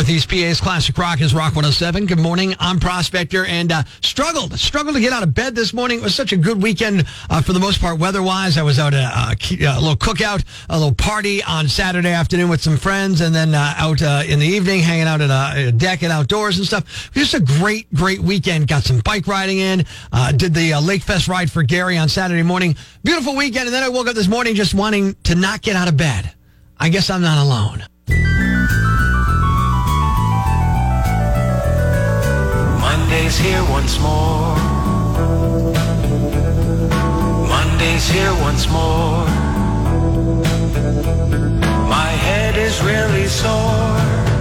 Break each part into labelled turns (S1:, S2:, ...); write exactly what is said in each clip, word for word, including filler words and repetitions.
S1: Northeast P A's Classic Rock is Rock one oh seven. Good morning. I'm Prospector, and uh, struggled, struggled to get out of bed this morning. It was such a good weekend uh, for the most part, weather-wise. I was out at uh, a little cookout, a little party on Saturday afternoon with some friends, and then uh, out uh, in the evening, hanging out at a, a deck and outdoors and stuff. Just a great, great weekend. Got some bike riding in. Uh, did the uh, Lake Fest ride for Gary on Saturday morning. Beautiful weekend, and then I woke up this morning just wanting to not get out of bed. I guess I'm not alone.
S2: Monday's here once more. Monday's here once more. My head is really sore.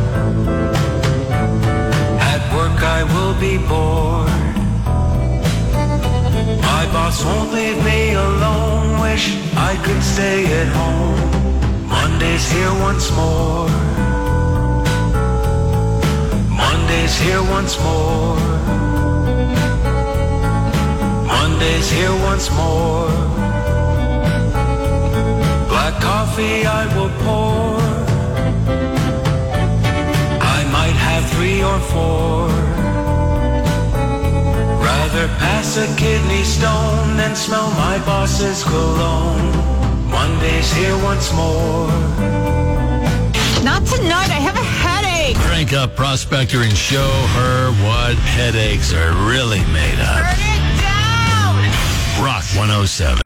S2: At work I will be bored. My boss won't leave me alone. Wish I could stay at home. Monday's here once more. Monday's here once more. Monday's here once more. Black coffee I will pour. I might have three or four. Rather pass a kidney stone than smell my boss's cologne. Monday's here once more.
S3: Not tonight. I have a headache.
S4: Crank up Prospector and show her what headaches are really made of.
S3: Turn it down.
S4: Rock one oh seven.